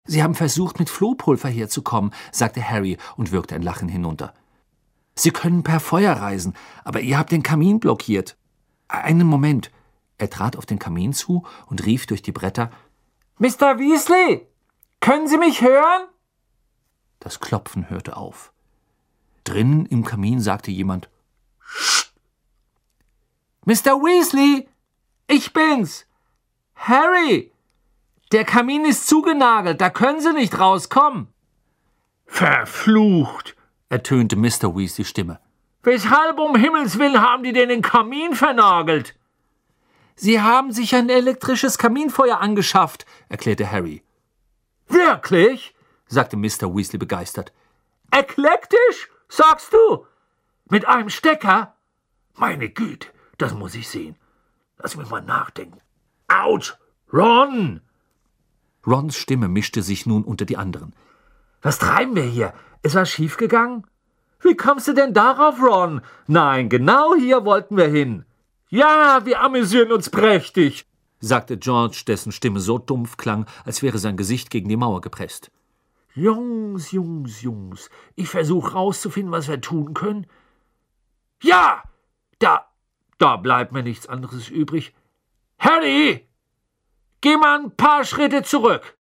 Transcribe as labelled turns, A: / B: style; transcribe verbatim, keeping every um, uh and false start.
A: »Sie haben versucht, mit Flohpulver herzukommen«, sagte Harry und würgte ein Lachen hinunter. »Sie können per Feuer reisen, aber ihr habt den Kamin blockiert.« »Einen Moment.« Er trat auf den Kamin zu und rief durch die Bretter: »Mister Weasley, können Sie mich hören?« Das Klopfen hörte auf. Drinnen im Kamin sagte jemand: »Psst! Mister Weasley, ich bin's! Harry! Der Kamin ist zugenagelt, da können Sie nicht rauskommen!«
B: »Verflucht«,
A: ertönte Mister Weasleys Stimme.
B: »Weshalb um Himmels Willen haben die denn den Kamin vernagelt?«
A: »Sie haben sich ein elektrisches Kaminfeuer angeschafft«, erklärte Harry.
B: »Wirklich?«,
A: sagte Mister Weasley begeistert.
B: »Eklektisch, sagst du? Mit einem Stecker? Meine Güte, das muss ich sehen. Lass mich mal nachdenken. Autsch, Ron!«
A: Rons Stimme mischte sich nun unter die anderen.
B: »Was treiben wir hier? Ist was schiefgegangen?« »Wie kommst du denn darauf, Ron? Nein, genau hier wollten wir hin.« »Ja, wir amüsieren uns prächtig«,
A: sagte George, dessen Stimme so dumpf klang, als wäre sein Gesicht gegen die Mauer gepresst.
B: »Jungs, Jungs, Jungs, ich versuche rauszufinden, was wir tun können.« »Ja, da, da bleibt mir nichts anderes übrig. Harry, geh mal ein paar Schritte zurück.«